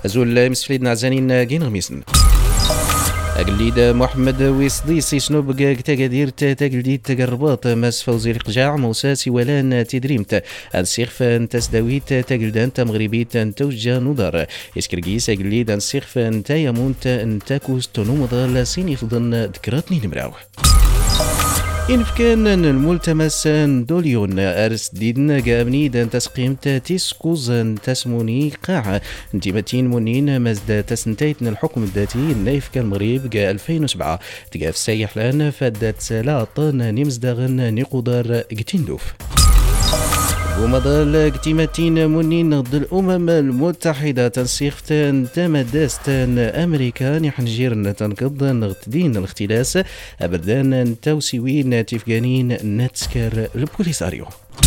أزول مسفليدنا عزانين جين غميسن أقليد محمد ويصديسي شنوب تقدير تقليد تقرباط ماس فوزي القجاع موساسي ولان تدريمت السيخف تسداويت تقلدان تمغربيت توجه نضر إسكرقيس أقليد السيخف انت يمونت انت كوستنو مضال سيني فضن ذكراتني نمراوح إن كان الملتمس دوليون أرس ديدن قابني دان تسقيمت تسكوز تسموني قاعة انتمتين منين مزد تسنتيتن الحكم الذاتي النايف كان مريب قا 2007 تقاف سايح لان فادت سلاطن نمزدغن نقدر قتندوف ومضال اجتماعين منين ضد الأمم المتحدة تنسيختان تمدستان أمريكان يحنجيرن تنقض نغتدين الاختلاس أبردان توسيوين تفقانين نتسكر البوليساريو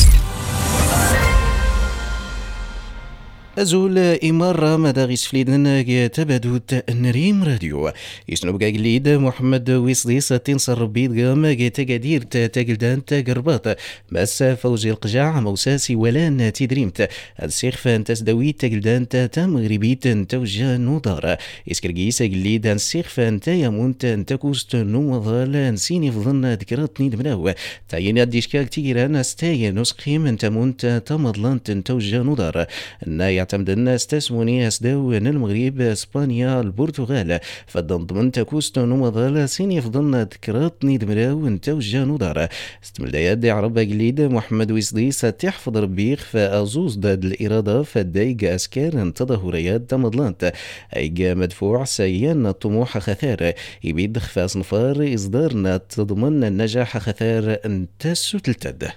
أزول إمارة مداغيس فليدن تبادوت النريم راديو يسنو بقا قليد محمد ويصديس تنصر بيد قام تقدير تقلدان تقرباط بس فوزي القجاع موساسي ولان تدريمت السيخ تسدوي تقلدان تمغربيت توجه نوضار إسكرقيس قليد السيخ يمونت تكوست نوضال نسيني فضن ذكراتني دمناو تاين ديشكاك تيران استاي نسقيم انتمونت تمضلان توجه نوضار يعتمد الناس تسموني أسداو المغرب اسبانيا البرتغال فضمن تكوست نوضال سيني فضن ذكراتني دمراو نتوجه نضار استملدايات عرب قليد محمد ويصديس تحفظ ربيخ فأزوز ضد الإرادة فدايق أسكار تظاهريات تمضلانت أيق مدفوع سيان طموح خثار يبيد خفاس نفار إصدارنا تضمن النجاح خثار انتسو تلتد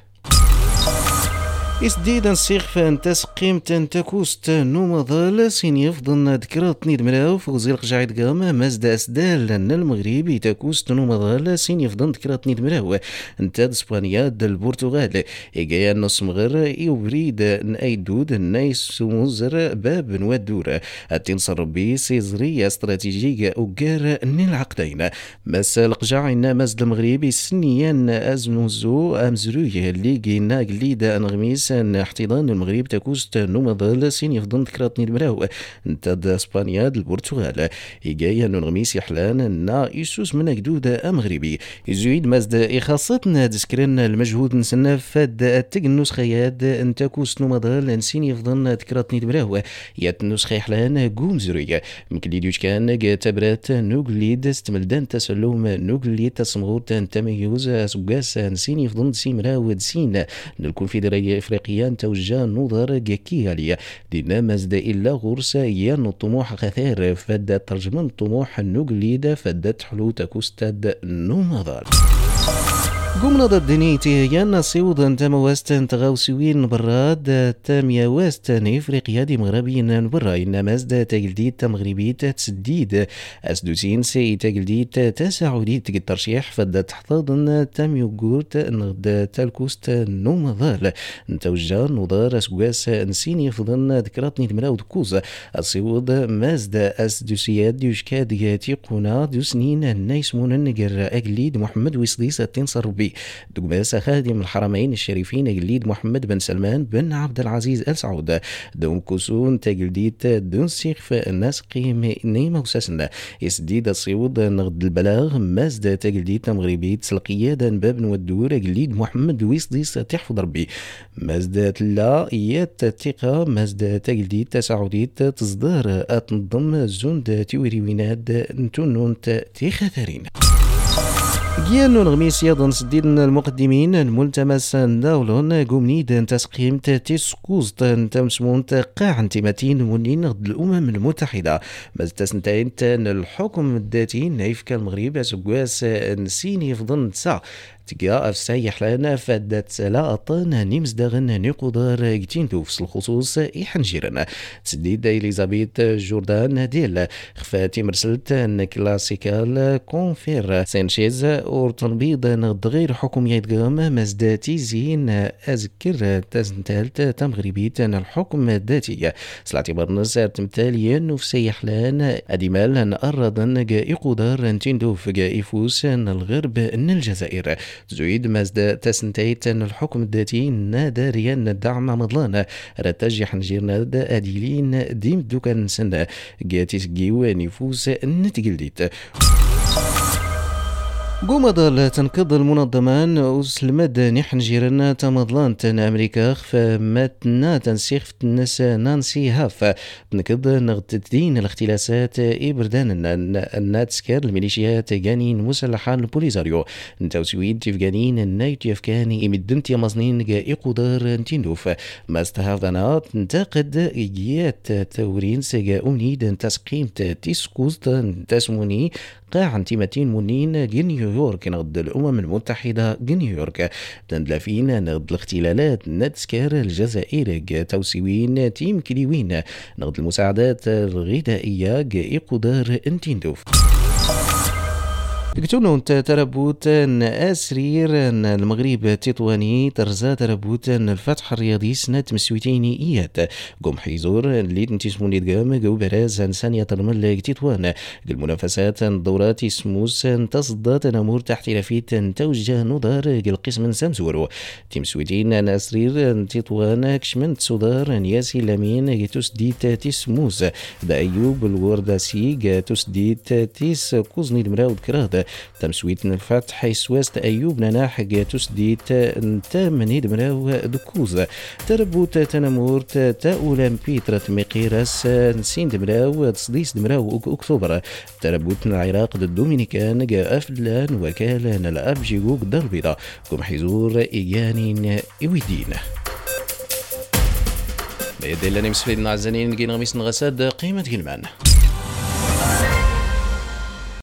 إسديدا سيخ تسقيم تكوست نومضال سين يفضل ذكراتني دمراو فوزي القجاعد قام مزد أسدال المغربي تكوست نومضال سين يفضل ذكراتني دمراو انت اسبانيا البرتغال إيجايا نص مغر يوبريد نأيدود نايس موزر باب نودور التنصر بي سيزرية استراتيجية أوغار العقدين بس القجاع إن مزد المغربي سنيان أزموزو أمزرويه اللي جينا قليد أنغميس احتضان المغرب تكوست نومضال سين يفضل ذكراتني المراو انت اسبانيا البرتغال إيجايا نغميس يحلان نا يسوس من جدودة مغربي يزيد مزد إخاصتنا دسكرن المجهود نسنا فاد التقنوس خياد ان تكوست نومضال نسين يفضل ذكراتني المراو يتنوس خيحلان قوم زرية مكليديوش كان تبرات نوغليد استملدان تسلوم نوغليد تسمغوت تميوز سقاس نسين يفضل سيمراو دسين الكونفدرالية إفريقيا توجه نظر جاكياليا دينا مزد إلا غرسة يان الطموح خثير فدت ترجمان طموح النوغليد فدت حلو تكوستاد نومضال قمنا ضد نيتي يانا سيوضا تمواستن تغاوسوين براد تاميا واستن إفريقيا دي مغربين برا إن مزد تجلديد تمغربية تسديد أسدوسين سي تجلديد تسعوديد تجد ترشيح فدا تحتضن تاميو جورت نغد تالكوست نومضال نتوجه نضار أسقواس نسيني فضن ذكراتني دمراو دكوز السيوض مزد أسدوسيات ديوشكاد ياتي قنا دو سنين نايسمون النجر أجليد محمد ويصديس تنصر بي دقماس خادم الحرمين الشريفين جليد محمد بن سلمان بن عبد العزيز آل سعود دوم كسون تجلديد دون سيخ الناس قيم نيمة وساسنا يسديد الصيود نغد البلاغ مازد تجلديد مغربي تسلقية دان باب ودور جليد محمد ويصديس تحفظ ربي مازد لا يات تيقا مازد تجلديد تسعوديد تصدر أتنضم زند تيوري ويناد نتونون تيخثرين جيانو الغميس يضن سديدن المقدمين الملتمس داولون قومنيد تسقيم تسكوز تمسمون قاع انتماتين منين ضد الأمم المتحدة مزتسنتين الحكم الذاتي نايف كالمغرب أسقواس نسيني فضن تسع تقا أفسايح لنا فادت سلاطان نمزدغن نقدر جتيندو في الخصوص إحنجيرنا تسديد إليزابيث جوردان ديل خفاتي مرسلت كلاسيكال كونفير سانشيز أورتنبيض نغد غير حكم يدقام مزداتي زين أذكر تزنتالت تمغربيت الحكم الذاتي سلاتي برنس تمثاليا نفسيح لنا أدمال أن أردن جائق دار تندو في جائفوس الغرب الجزائر زويد مازدا تسنتيت الحكم الذاتي ناداريا دعم مضلان رتجح نجيرنا أديلين ديم دوكان سنة جاتيس جيو نفوس نتجلديت. قوم ضل تنقض المنظمان وسلمد نحن جيرنا تمضلان تن أمريكا فماتنا تنسيخ في الناس نانسي هاف تنقض نغتدين الاختلاسات إبردان الناتسكر الميليشيات جانين مسلحة البوليزاريو نتاو سويد تفجانين النايت يفكاني إمدنت يمزنين جا إقدار نتندوف ما استهافنا تنتقد إجيات تورين سجا أمنيد تسقيمت تسكوز تسموني قاع انتماتين منين نيويورك نغد الأمم المتحدة نيويورك تندلفين نغد الاختلالات نتسكر الجزائر توسيوين تيم كليوين نغد المساعدات الغذائية إقدار انتندوف كتونو تربوت أسرير المغرب تطواني ترزا تربوت الفتح الرياضي سنة مسويتيني إيات قوم حيزور اللي تنتسموني دقام قو براز ثانية ترمل تطوان المنافسات دورات سموس تصدى تنمور تحت لفيت توجه نظار القسم سنزورو تمسويتين أسرير تطوان كشمنت صدار ياسي لامين تسديت تسموس دا أيوب الورداسي تسديت تيس كوزني المراود كراد تمسويت الفتح يسواست أيوب نناح تسديت تامني دمراو دكوز تربوت تنمورت تأولمبي ترت مقيرس نسين دمراو تصديس دمراو أكتوبر تربوت العراق الدومينيكان أفلان وكالان الأبجيوك دربيضة كم حزور إيجانين إويدين بيدي لنا مسفلين عزانين نجي نغميس نغساد قيمة كلمان.